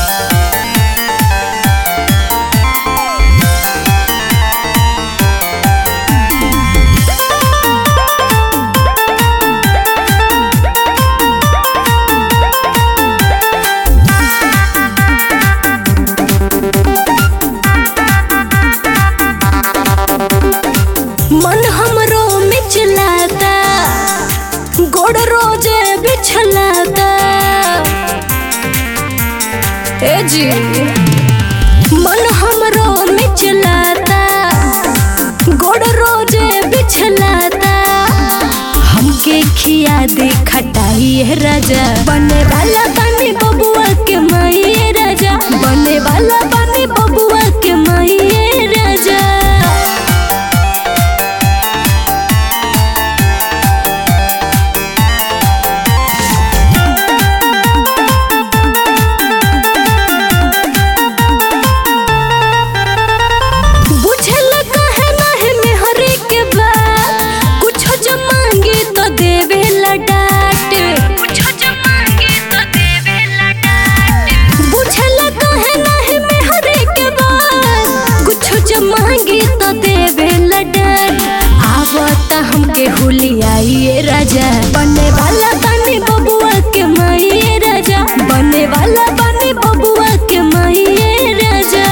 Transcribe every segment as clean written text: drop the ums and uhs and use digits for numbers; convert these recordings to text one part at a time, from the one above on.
मन हमरो मिचलाता गोड़ रोजे बिछलाता ए जी मन हमरो मिचलाता गोड़ रोजे बिछलाता हमके खिया दे खटाई है राजा बने वाला बने बबुआ के माई राजा बने वाला बने बबुआ के माई राजा हमके हुलियाई राजा बने वाला बने बबुआ के माई राजा बने वाला बने बबुआ के माई राजा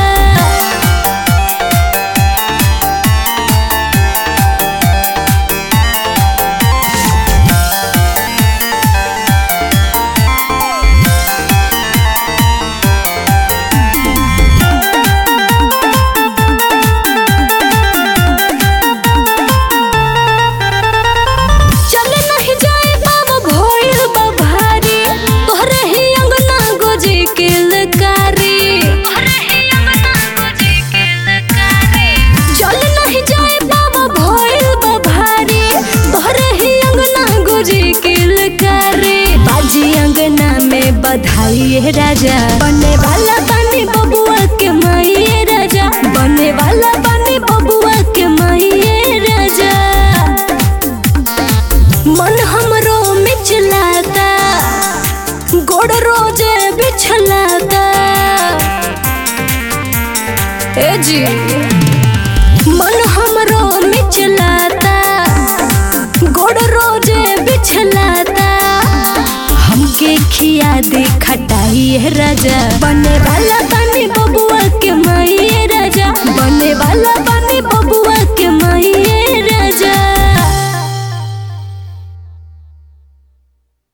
बधाई राजा बने वाला बने बबुआ के माई राजा बने वाला बने बबुआ के माई राजा मन हमरो मिचलाता गोड़ रोजे बिछलाता ए जी मन हमरो मिचलाता गोड़ रोजे बिछलाता हमके खिया दे खटाई है राजा बने वाला बने बबुआ के माई राजा बने वाला